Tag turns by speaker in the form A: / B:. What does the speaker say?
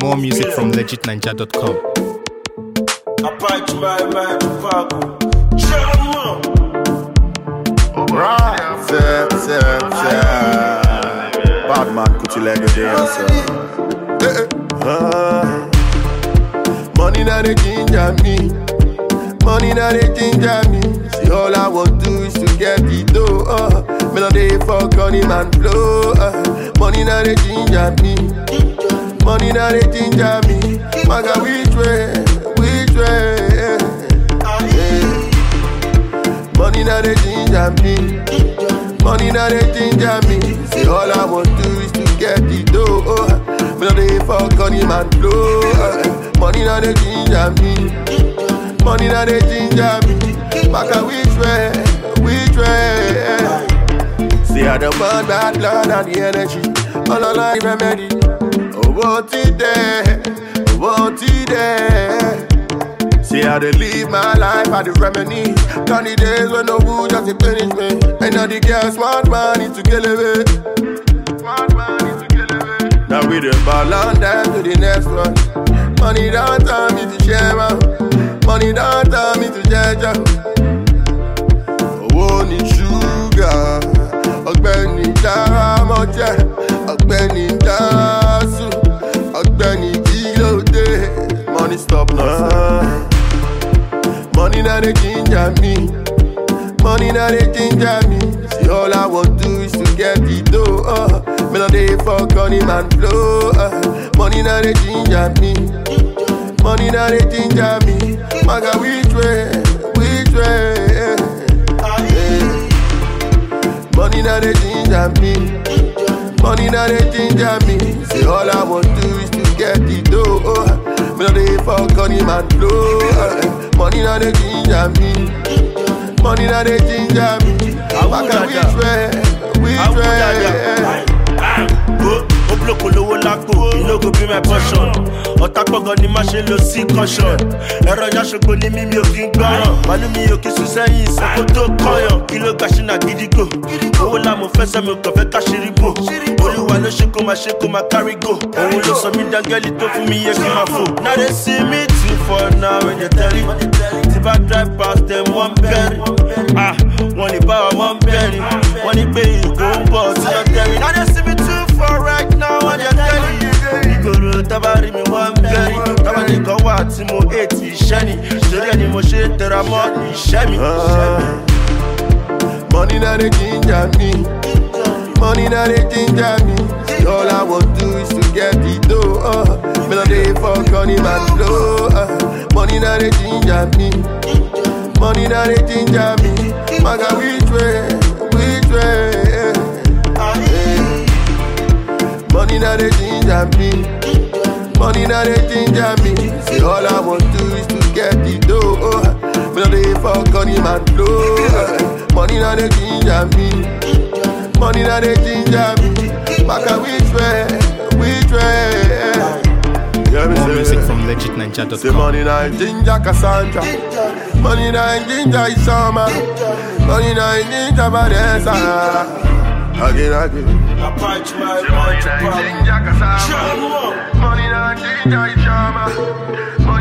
A: More music from legitninja.com.
B: Bad man, put your leg a dancer. Money now they ginger me. Money now they ginger me. See all I want to do is to get the dough. Melody for Connie man flow. Money now they ginger me. Money now they ginger me. Maga which way? Money now they ginger me. Money now they ginger me. See all I want to do is to get the dough. Melody for Connie man flow. Money now they ginger me. Money now they ginger me. Maga which way? See I don't burn bad blood and the energy. All I like remedy. Oh what it there? See how they live my life, how they reminisce. Down the days when no wood just to finish me. And now the girl smart money to get away. Now we the ball on down to the next one. Money don't tell me to share man. Money don't tell me to judge. Oh, need sugar. Ọ̀gbẹ́ni Dáramọ́jẹ́. Ọ̀gbẹ́ni Dásù. Ọ̀gbẹ́ni Kílódé. Money stop now. Money now they ginger me. Money now they ginger me. See all I want to do is to get the dough. Melody for Connie man flow. Money now they ginger me. Money now they ginger me. Maga which way? Money now they ginger me. Money now they ginger me. See all I want to do is to get the dough. Melody for Connie man flow. Money now they ginger me. Money now they ginger me. Maga which way?
C: Obloko lowo lapo, you no go be my portion. Ọ̀tàpọ̀gàn ni má ṣe lo sí caution. Ẹ̀rọ yasọ̀gbọ̀ ni mímí ò kí ń gbọ́ràn. Màlúù mi ò kí sùn sẹ́yìn ìsìnkú tó kọ̀yàn. Kí ló gbà ṣínà gidigbo? Owó la mo fẹ́ sẹ́mi ò kàn fẹ́ ká ṣírí bò. Olúwa ló ṣe kó máa kárí gò. Òun ló sọ mí dángẹ́lì tó fún mi yẹ kí n máa fò. Now they see me too for now when they tell you. If I drive past them one berry. Wọ́n lè bá wa one berry. Wọ́n ní pé ìgò ń bọ̀ tí wọ́n tẹ̀rí. Now they see me too for right now when they tell you. Ìgboro tábàrí mi wọ́n berry. Tábàrí kan wà tí mo hate iṣẹ́ ni. Torí ẹni mo ṣe tẹra mọ́ iṣẹ́ mi.
B: Money now they ginger me. Money now they ginger me. See all I want to do is to get the dough. Melody for Connie man flow. Money now they ginger me. Money now they ginger me. Maga which way? Money now they ginger me. Money now they ginger me. See all I want to do is to get the dough. Melody for Connie man flow. Money now they ginger me. Money now they ginger me. Maga which way?
A: More music from
B: Say
A: legitninja.com.
B: money now ginger Cassandra. Money now ginger Isama. Money now ginger Vanessa. Again. Money now ginger Isama.